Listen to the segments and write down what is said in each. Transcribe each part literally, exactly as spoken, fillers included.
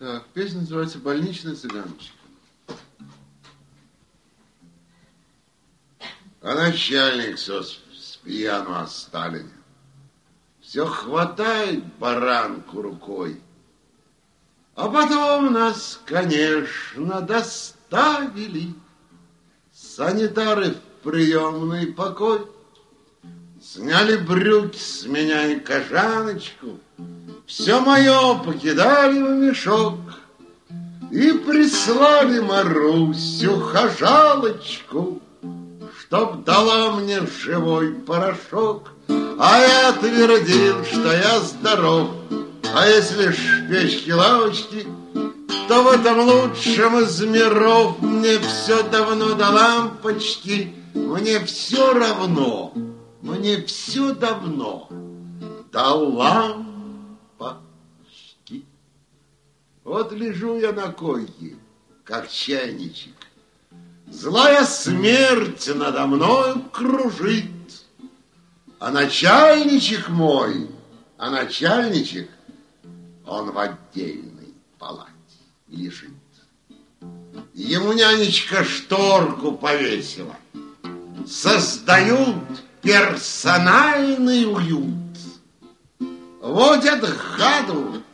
Так, песня называется «Больничная цыганочка». А начальник все с, с пьяну о Сталине. Все хватает баранку рукой. А потом нас, конечно, доставили санитары в приемный покой. Сняли брюки с меня и кожаночку, все мое покидали в мешок и прислали Марусю хожалочку, чтоб дала мне живой порошок. А я твердил, что я здоров, а если ж печки-лавочки, то в этом лучшем из миров мне все давно до лампочки, мне все равно, мне все давно до лампочки. Вот лежу я на койке, как чайничек, злая смерть надо мною кружит, а начальничек мой, а начальничек, он в отдельной палате лежит. Ему нянечка шторку повесила. Создают персональный уют. Водят гаду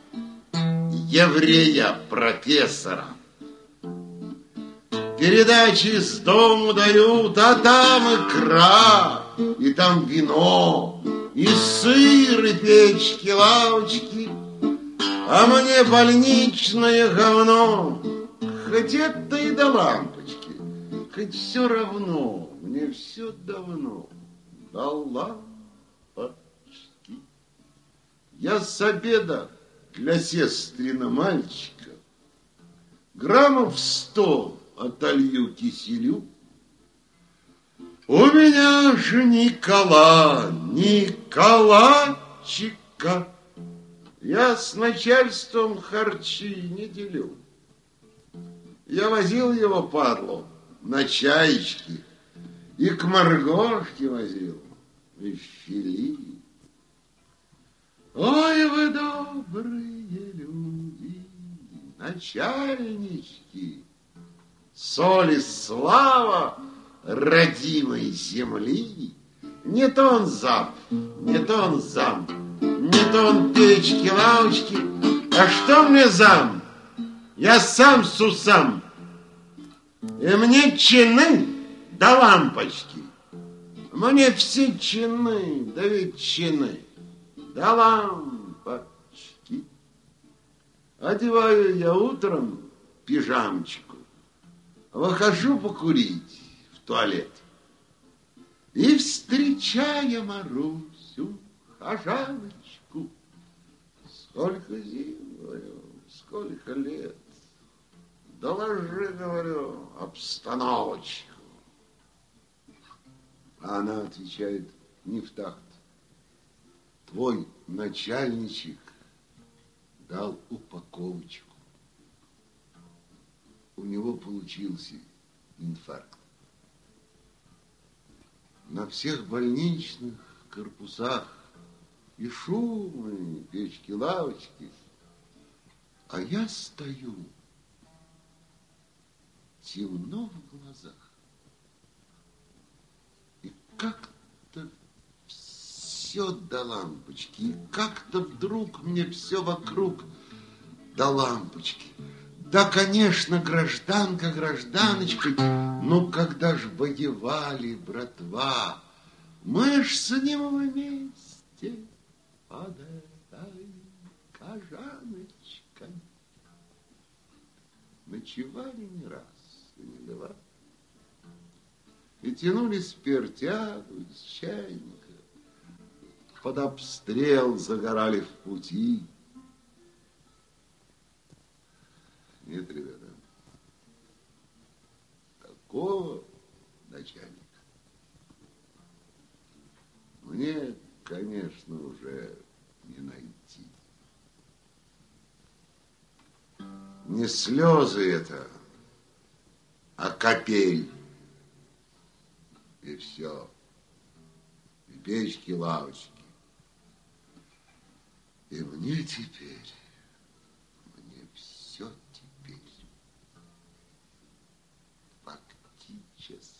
еврея-профессора. Передачи из дому дают, а там икра, и там вино, и сыр, и печки, лавочки. А мне больничное говно, хоть это и до лампочки, хоть все равно, мне все давно до лампочки. Я с обеда для сестрина мальчика граммов сто отолью киселю. У меня же Никола, Николачика, я с начальством харчи не делю. Я возил его, падлу, на чаечки, и к Маргошке возил, и в фили. Ой, вы добрые люди, начальнички, соль и слава родимой земли. Не то он зам, не то он зам, не то он печки-лавочки. А что мне зам? Я сам сусам. И мне чины до лампочки. Мне все чины, да ведь чины до лампочки. Одеваю я утром пижамочку, выхожу покурить в туалет и, встречая Марусю, хожалочку, сколько зим, говорю, сколько лет, доложи, говорю, обстановочку. А она отвечает не в такт. Твой начальничек дал упаковочку. У него получился инфаркт. На всех больничных корпусах и шумы, и печки-лавочки. А я стою, темно в глазах. И как-то все до лампочки. И как-то вдруг мне все вокруг до лампочки. Да, конечно, гражданка, гражданочка, ну когда ж воевали, братва, мы ж с ним вместе под этой кожаночкой ночевали не раз и не два. И тянули спиртягу из чайника, под обстрел загорали в пути. Нет, ребята, такого начальника мне, конечно, уже не найти. Не слезы это, а капель. И все. И печки, лавочки. И мне теперь, мне все все теперь фактически.